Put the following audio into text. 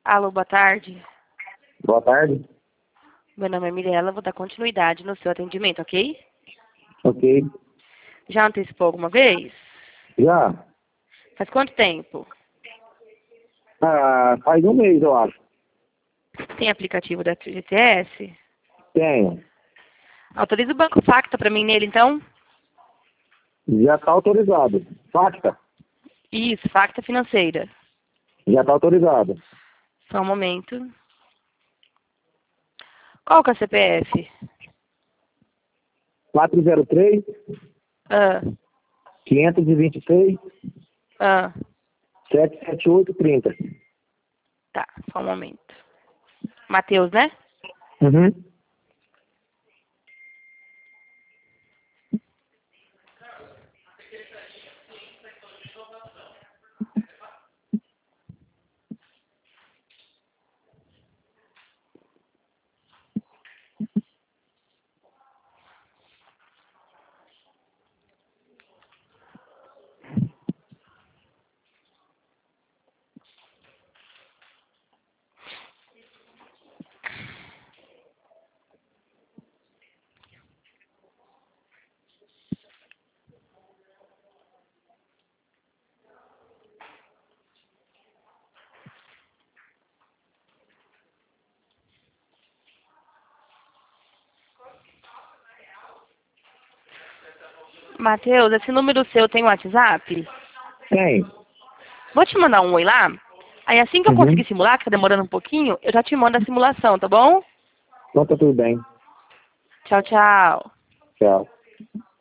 Alô, boa tarde. Boa tarde. Meu nome é Mirella, vou dar continuidade no seu atendimento, ok? Ok. Já antecipou alguma vez? Já? Faz quanto tempo? Faz um mês, eu acho. Tem aplicativo da FGTS? Tenho. Autoriza o Banco Facta para mim nele, então? Já está autorizado. Facta? Isso, Facta Financeira. Já está autorizado. Só um momento. Qual que é o CPF? 403 Ah, 526 ah, 77830. tá, só um momento. Matheus, né? Uhum. Matheus, esse número seu tem WhatsApp? Tem. Vou te mandar um oi lá. Aí assim que eu Uhum. conseguir simular, que tá demorando um pouquinho, eu já te mando a simulação, tá bom? Então tá tudo bem. Tchau, tchau. Tchau.